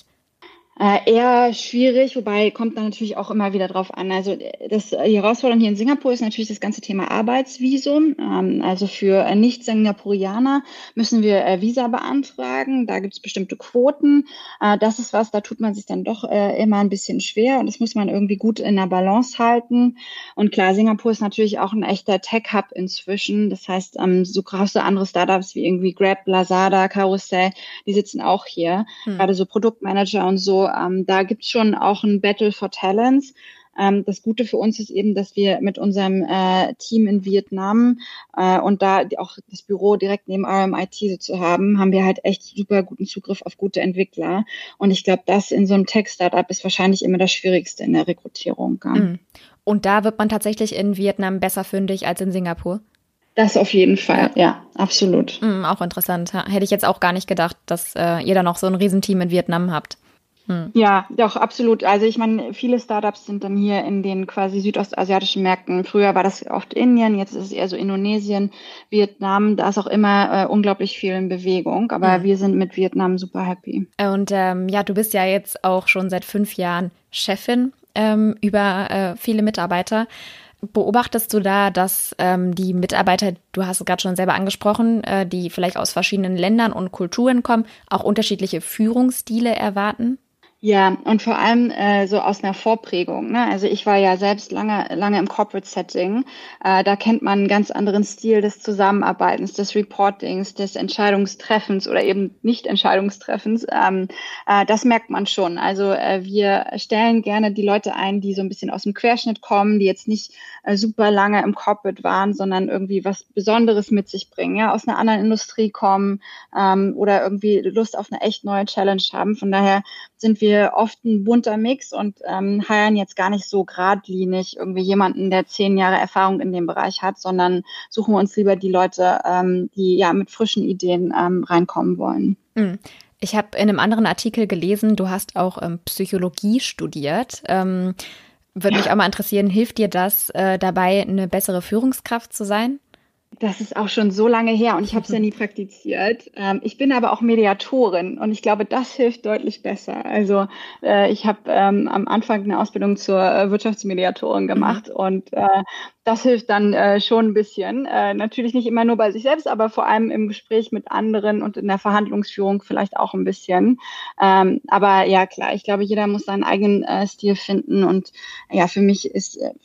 Äh, eher schwierig, wobei kommt dann natürlich auch immer wieder drauf an. Also das, die Herausforderung hier in Singapur ist natürlich das ganze Thema Arbeitsvisum. Ähm, also für äh, Nicht-Singapurianer müssen wir äh, Visa beantragen. Da gibt es bestimmte Quoten. Äh, das ist was, da tut man sich dann doch äh, immer ein bisschen schwer und das muss man irgendwie gut in der Balance halten. Und klar, Singapur ist natürlich auch ein echter Tech-Hub inzwischen. Das heißt, ähm, so große andere Startups wie irgendwie Grab, Lazada, Carousel, die sitzen auch hier. Hm. Gerade so Produktmanager und so. Ähm, da gibt es schon auch ein Battle for Talents. Ähm, das Gute für uns ist eben, dass wir mit unserem äh, Team in Vietnam äh, und da auch das Büro direkt neben R M I T so zu haben, haben wir halt echt super guten Zugriff auf gute Entwickler. Und ich glaube, das in so einem Tech-Startup ist wahrscheinlich immer das Schwierigste in der Rekrutierung. Ja. Mhm. Und da wird man tatsächlich in Vietnam besser fündig als in Singapur? Das auf jeden Fall, ja, ja absolut. Mhm, auch interessant. Hätte ich jetzt auch gar nicht gedacht, dass äh, ihr da noch so ein Riesenteam in Vietnam habt. Hm. Ja, doch, absolut. Also ich meine, viele Startups sind dann hier in den quasi südostasiatischen Märkten. Früher war das oft Indien, jetzt ist es eher so Indonesien, Vietnam. Da ist auch immer äh, unglaublich viel in Bewegung. Aber hm. wir sind mit Vietnam super happy. Und ähm, ja, du bist ja jetzt auch schon seit fünf Jahren Chefin ähm, über äh, viele Mitarbeiter. Beobachtest du da, dass ähm, die Mitarbeiter, du hast es gerade schon selber angesprochen, äh, die vielleicht aus verschiedenen Ländern und Kulturen kommen, auch unterschiedliche Führungsstile erwarten? Ja, und vor allem äh, so aus einer Vorprägung. Ne? Also ich war ja selbst lange lange im Corporate-Setting. Äh, da kennt man einen ganz anderen Stil des Zusammenarbeitens, des Reportings, des Entscheidungstreffens oder eben Nicht-Entscheidungstreffens. Ähm, äh, das merkt man schon. Also äh, wir stellen gerne die Leute ein, die so ein bisschen aus dem Querschnitt kommen, die jetzt nicht äh, super lange im Corporate waren, sondern irgendwie was Besonderes mit sich bringen, ja, aus einer anderen Industrie kommen ähm, oder irgendwie Lust auf eine echt neue Challenge haben. Von daher sind wir oft ein bunter Mix und ähm, heiern jetzt gar nicht so geradlinig irgendwie jemanden, der zehn Jahre Erfahrung in dem Bereich hat, sondern suchen wir uns lieber die Leute, ähm, die ja mit frischen Ideen ähm, reinkommen wollen. Ich habe in einem anderen Artikel gelesen, du hast auch ähm, Psychologie studiert. Ähm, würde mich auch mal interessieren, hilft dir das äh, dabei, eine bessere Führungskraft zu sein? Das ist auch schon so lange her und ich habe es ja nie praktiziert. Ähm, ich bin aber auch Mediatorin und ich glaube, das hilft deutlich besser. Also äh, ich habe ähm, am Anfang eine Ausbildung zur äh, Wirtschaftsmediatorin gemacht mhm. und äh, das hilft dann äh, schon ein bisschen. Äh, natürlich nicht immer nur bei sich selbst, aber vor allem im Gespräch mit anderen und in der Verhandlungsführung vielleicht auch ein bisschen. Ähm, aber ja, klar, ich glaube, jeder muss seinen eigenen äh, Stil finden und ja, für mich ist äh,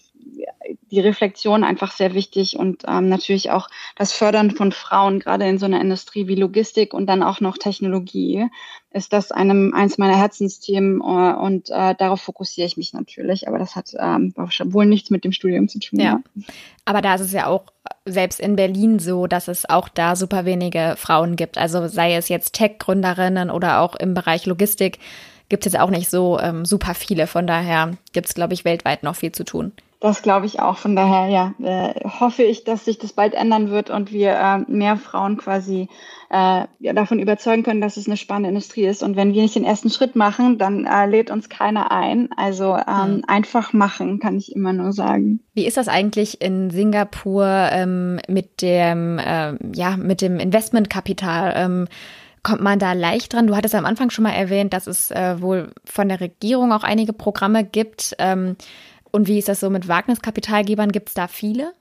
die Reflexion einfach sehr wichtig und ähm, natürlich auch das Fördern von Frauen, gerade in so einer Industrie wie Logistik und dann auch noch Technologie, ist das einem eins meiner Herzensthemen äh, und äh, darauf fokussiere ich mich natürlich. Aber das hat ähm, wohl nichts mit dem Studium zu tun. Ja. ja, aber da ist es ja auch selbst in Berlin so, dass es auch da super wenige Frauen gibt. Also sei es jetzt Tech-Gründerinnen oder auch im Bereich Logistik, gibt es jetzt auch nicht so ähm, super viele. Von daher gibt es, glaube ich, weltweit noch viel zu tun. Das glaube ich auch. Von daher ja, äh, hoffe ich, dass sich das bald ändern wird und wir äh, mehr Frauen quasi äh, ja, davon überzeugen können, dass es eine spannende Industrie ist. Und wenn wir nicht den ersten Schritt machen, dann äh, lädt uns keiner ein. Also ähm, mhm. einfach machen, kann ich immer nur sagen. Wie ist das eigentlich in Singapur ähm, mit dem äh, ja mit dem Investmentkapital? Ähm, Kommt man da leicht dran? Du hattest am Anfang schon mal erwähnt, dass es äh, wohl von der Regierung auch einige Programme gibt. Ähm, und wie ist das so mit Wagniskapitalgebern? Gibt es da viele?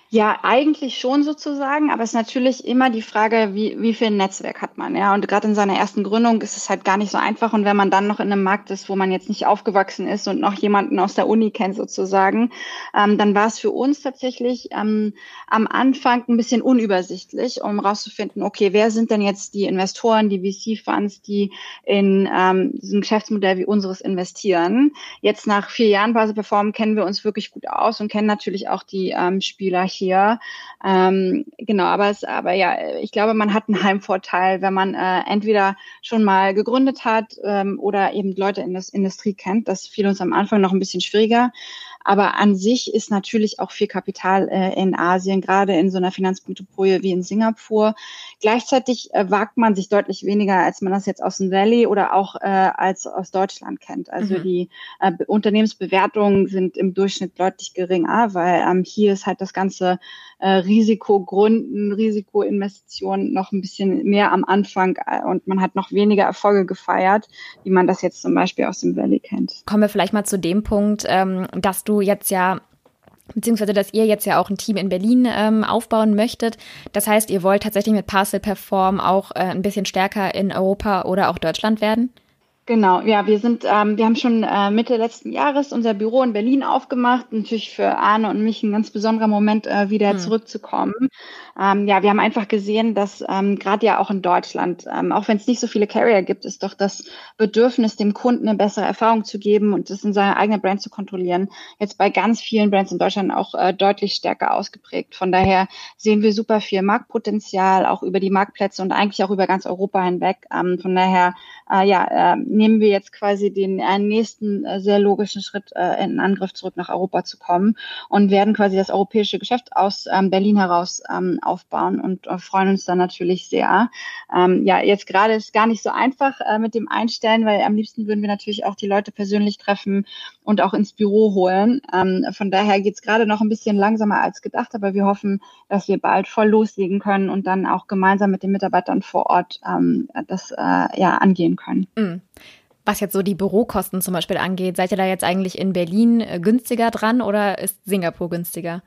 Ja, eigentlich schon sozusagen, aber es ist natürlich immer die Frage, wie, wie viel Netzwerk hat man, ja. Und gerade in seiner ersten Gründung ist es halt gar nicht so einfach. Und wenn man dann noch in einem Markt ist, wo man jetzt nicht aufgewachsen ist und noch jemanden aus der Uni kennt sozusagen, ähm, dann war es für uns tatsächlich ähm, am Anfang ein bisschen unübersichtlich, um rauszufinden, okay, wer sind denn jetzt die Investoren, die V C-Funds, die in ähm, diesem Geschäftsmodell wie unseres investieren. Jetzt nach vier Jahren Base-Perform kennen wir uns wirklich gut aus und kennen natürlich auch die ähm, Spieler hier. Ähm, genau, aber es, aber ja, ich glaube, man hat einen Heimvorteil, wenn man äh, entweder schon mal gegründet hat ähm, oder eben Leute in der Industrie kennt. Das fiel uns am Anfang noch ein bisschen schwieriger. Aber an sich ist natürlich auch viel Kapital äh, in Asien, gerade in so einer Finanzmetropole wie in Singapur. Gleichzeitig äh, wagt man sich deutlich weniger, als man das jetzt aus dem Valley oder auch äh, als aus Deutschland kennt. Also mhm. die äh, Unternehmensbewertungen sind im Durchschnitt deutlich geringer, weil ähm, hier ist halt das ganze äh, Risikogründen, Risikoinvestitionen noch ein bisschen mehr am Anfang äh, und man hat noch weniger Erfolge gefeiert, wie man das jetzt zum Beispiel aus dem Valley kennt. Kommen wir vielleicht mal zu dem Punkt, ähm, dass du jetzt ja, beziehungsweise dass ihr jetzt ja auch ein Team in Berlin ähm, aufbauen möchtet. Das heißt, ihr wollt tatsächlich mit Parcel-Perform auch äh, ein bisschen stärker in Europa oder auch Deutschland werden? Genau, ja, wir sind, ähm, wir haben schon äh, Mitte letzten Jahres unser Büro in Berlin aufgemacht. Natürlich für Arne und mich ein ganz besonderer Moment, äh, wieder hm. zurückzukommen. Ähm, ja, wir haben einfach gesehen, dass ähm, gerade ja auch in Deutschland, ähm, auch wenn es nicht so viele Carrier gibt, ist doch das Bedürfnis, dem Kunden eine bessere Erfahrung zu geben und das in seiner eigenen Brand zu kontrollieren, jetzt bei ganz vielen Brands in Deutschland auch äh, deutlich stärker ausgeprägt. Von daher sehen wir super viel Marktpotenzial, auch über die Marktplätze und eigentlich auch über ganz Europa hinweg. Ähm, von daher, äh, ja, äh, nehmen wir jetzt quasi den äh, nächsten äh, sehr logischen Schritt äh, in Angriff, zurück nach Europa zu kommen und werden quasi das europäische Geschäft aus ähm, Berlin heraus ähm, aufbauen und äh, freuen uns da natürlich sehr. Ähm, ja, jetzt gerade ist gar nicht so einfach äh, mit dem Einstellen, weil am liebsten würden wir natürlich auch die Leute persönlich treffen und auch ins Büro holen. Ähm, von daher geht es gerade noch ein bisschen langsamer als gedacht, aber wir hoffen, dass wir bald voll loslegen können und dann auch gemeinsam mit den Mitarbeitern vor Ort ähm, das äh, ja angehen können. Mm. Was jetzt so die Bürokosten zum Beispiel angeht, seid ihr da jetzt eigentlich in Berlin günstiger dran oder ist Singapur günstiger?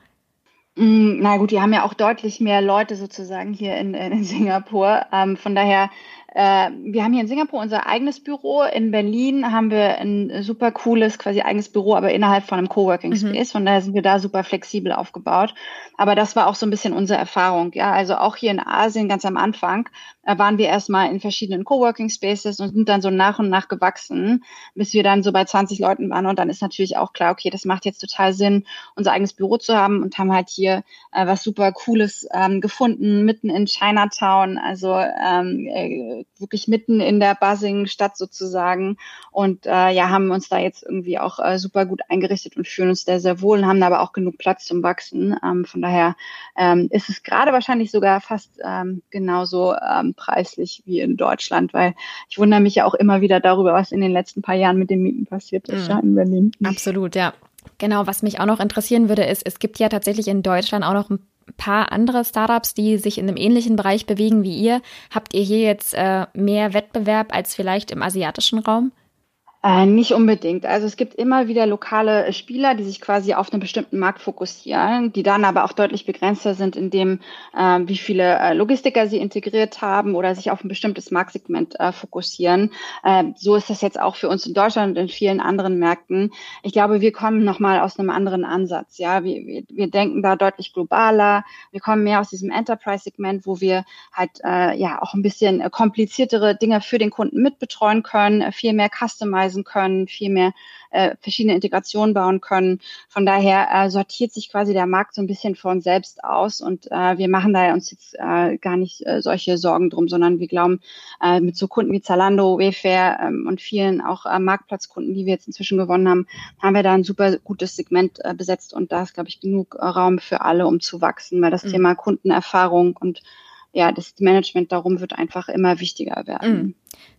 Mm, na gut, die haben ja auch deutlich mehr Leute sozusagen hier in, in Singapur. Ähm, von daher, äh, wir haben hier in Singapur unser eigenes Büro. In Berlin haben wir ein super cooles, quasi eigenes Büro, aber innerhalb von einem Coworking Space. Mhm. Von daher sind wir da super flexibel aufgebaut. Aber das war auch so ein bisschen unsere Erfahrung. Ja, also auch hier in Asien ganz am Anfang äh, waren wir erstmal in verschiedenen Coworking Spaces und sind dann so nach und nach gewachsen, bis wir dann so bei zwanzig Leuten waren. Und dann ist natürlich auch klar, okay, das macht jetzt total Sinn, unser eigenes Büro zu haben und haben halt hier äh, was super Cooles ähm, gefunden, mitten in Chinatown, also ähm, äh, wirklich mitten in der Buzzing-Stadt sozusagen und äh, ja, haben uns da jetzt irgendwie auch äh, super gut eingerichtet und fühlen uns da sehr wohl und haben aber auch genug Platz zum Wachsen. Ähm, von daher ähm, ist es gerade wahrscheinlich sogar fast ähm, genauso ähm, preislich wie in Deutschland, weil ich wundere mich ja auch immer wieder darüber, was in den letzten paar Jahren mit den Mieten passiert ist, mhm. ja, in Berlin. Absolut, ja. Genau, was mich auch noch interessieren würde, ist, es gibt ja tatsächlich in Deutschland auch noch ein paar andere Startups, die sich in einem ähnlichen Bereich bewegen wie ihr. Habt ihr hier jetzt äh, mehr Wettbewerb als vielleicht im asiatischen Raum? Äh, nicht unbedingt. Also es gibt immer wieder lokale Spieler, die sich quasi auf einen bestimmten Markt fokussieren, die dann aber auch deutlich begrenzter sind in dem, äh, wie viele äh, Logistiker sie integriert haben oder sich auf ein bestimmtes Marktsegment äh, fokussieren. Äh, so ist das jetzt auch für uns in Deutschland und in vielen anderen Märkten. Ich glaube, wir kommen nochmal aus einem anderen Ansatz. Ja, wir, wir, wir denken da deutlich globaler. Wir kommen mehr aus diesem Enterprise-Segment, wo wir halt äh, ja auch ein bisschen äh, kompliziertere Dinge für den Kunden mitbetreuen können, äh, viel mehr Customizen können, viel mehr äh, verschiedene Integrationen bauen können. Von daher äh, sortiert sich quasi der Markt so ein bisschen von selbst aus und äh, wir machen da uns jetzt äh, gar nicht äh, solche Sorgen drum, sondern wir glauben, äh, mit so Kunden wie Zalando, Wayfair ähm, und vielen auch äh, Marktplatzkunden, die wir jetzt inzwischen gewonnen haben, haben wir da ein super gutes Segment äh, besetzt und da ist, glaube ich, genug äh, Raum für alle, um zu wachsen, weil das mhm. Thema Kundenerfahrung und ja, das Management darum wird einfach immer wichtiger werden. Mhm.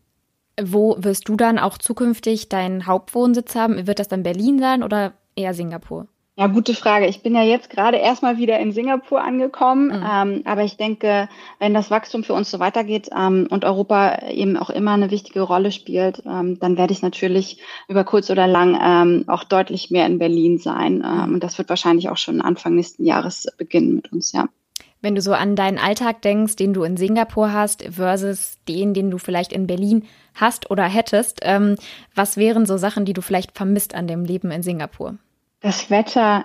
Wo wirst du dann auch zukünftig deinen Hauptwohnsitz haben? Wird das dann Berlin sein oder eher Singapur? Ja, gute Frage. Ich bin ja jetzt gerade erstmal wieder in Singapur angekommen, mhm. ähm, aber ich denke, wenn das Wachstum für uns so weitergeht ähm, und Europa eben auch immer eine wichtige Rolle spielt, ähm, dann werde ich natürlich über kurz oder lang ähm, auch deutlich mehr in Berlin sein. Ähm, mhm. Und das wird wahrscheinlich auch schon Anfang nächsten Jahres beginnen mit uns, ja. Wenn du so an deinen Alltag denkst, den du in Singapur hast versus den, den du vielleicht in Berlin hast oder hättest, ähm, was wären so Sachen, die du vielleicht vermisst an dem Leben in Singapur? Das Wetter.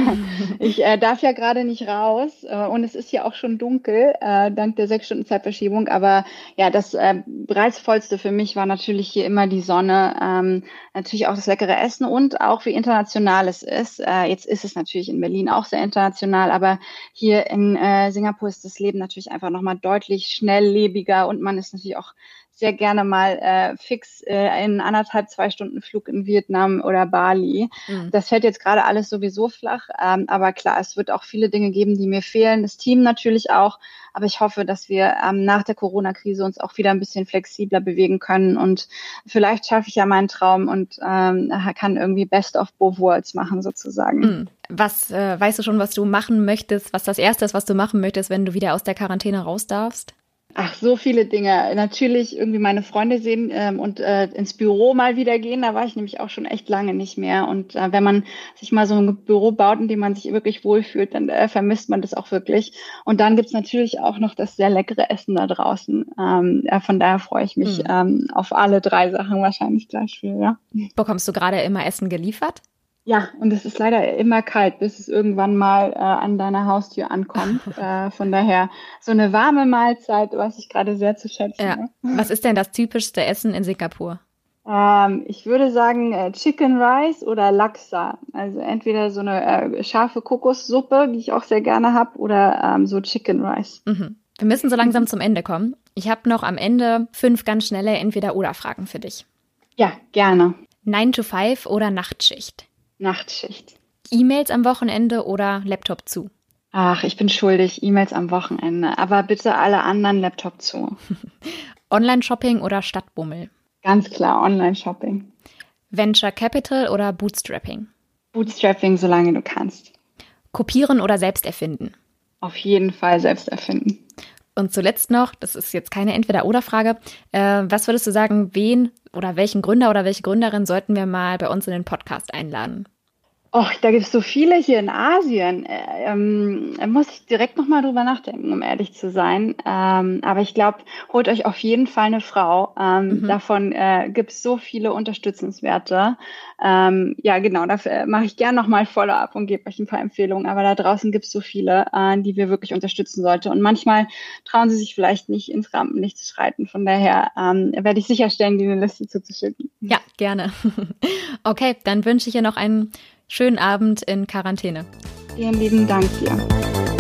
Ich äh, darf ja gerade nicht raus äh, und es ist ja auch schon dunkel, äh, dank der sechs Stunden Zeitverschiebung. Aber ja, das äh, Reizvollste für mich war natürlich hier immer die Sonne, ähm, natürlich auch das leckere Essen und auch wie international es ist. Äh, jetzt ist es natürlich in Berlin auch sehr international, aber hier in äh, Singapur ist das Leben natürlich einfach nochmal deutlich schnelllebiger und man ist natürlich auch sehr gerne mal äh, fix äh, in anderthalb, zwei Stunden Flug in Vietnam oder Bali. Mhm. Das fällt jetzt gerade alles sowieso flach. Ähm, aber klar, es wird auch viele Dinge geben, die mir fehlen. Das Team natürlich auch. Aber ich hoffe, dass wir ähm, nach der Corona-Krise uns auch wieder ein bisschen flexibler bewegen können. Und vielleicht schaffe ich ja meinen Traum und ähm, kann irgendwie Best of both worlds machen sozusagen. Mhm. Was äh, weißt du schon, was du machen möchtest? Was das Erste ist, was du machen möchtest, wenn du wieder aus der Quarantäne raus darfst? Ach, so viele Dinge. Natürlich irgendwie meine Freunde sehen ähm, und äh, ins Büro mal wieder gehen. Da war ich nämlich auch schon echt lange nicht mehr. Und äh, wenn man sich mal so ein Büro baut, in dem man sich wirklich wohlfühlt, dann äh, vermisst man das auch wirklich. Und dann gibt's natürlich auch noch das sehr leckere Essen da draußen. Ähm, ja, von daher freue ich mich mhm. ähm, auf alle drei Sachen wahrscheinlich gleich viel. Ja. Bekommst du gerade immer Essen geliefert? Ja, und es ist leider immer kalt, bis es irgendwann mal äh, an deiner Haustür ankommt. äh, von daher so eine warme Mahlzeit, was ich gerade sehr zu schätzen. Ja. Was ist denn das typischste Essen in Singapur? Ähm, ich würde sagen äh, Chicken Rice oder Laksa. Also entweder so eine äh, scharfe Kokossuppe, die ich auch sehr gerne habe, oder ähm, so Chicken Rice. Mhm. Wir müssen so langsam zum Ende kommen. Ich habe noch am Ende fünf ganz schnelle Entweder-oder-Fragen für dich. Ja, gerne. nine to five oder Nachtschicht? Nachtschicht. E-Mails am Wochenende oder Laptop zu? Ach, ich bin schuldig. E-Mails am Wochenende. Aber bitte alle anderen Laptop zu. Online-Shopping oder Stadtbummel? Ganz klar, Online-Shopping. Venture Capital oder Bootstrapping? Bootstrapping, solange du kannst. Kopieren oder selbst erfinden? Auf jeden Fall selbst erfinden. Und zuletzt noch, das ist jetzt keine Entweder-oder-Frage, äh, was würdest du sagen, wen oder welchen Gründer oder welche Gründerin sollten wir mal bei uns in den Podcast einladen? Och, da gibt es so viele hier in Asien. Ähm, da muss ich direkt nochmal drüber nachdenken, um ehrlich zu sein. Ähm, aber ich glaube, holt euch auf jeden Fall eine Frau. Ähm, mhm. Davon äh, gibt es so viele unterstützenswerte. Ähm, ja, genau, dafür mache ich gerne nochmal Follow-up und gebe euch ein paar Empfehlungen. Aber da draußen gibt es so viele, äh, die wir wirklich unterstützen sollten. Und manchmal trauen sie sich vielleicht nicht, ins Rampenlicht zu schreiten. Von daher ähm, werde ich sicherstellen, die eine Liste zuzuschicken. Ja, gerne. Okay, dann wünsche ich dir noch einen schönen Abend in Quarantäne. Vielen lieben Dank dir.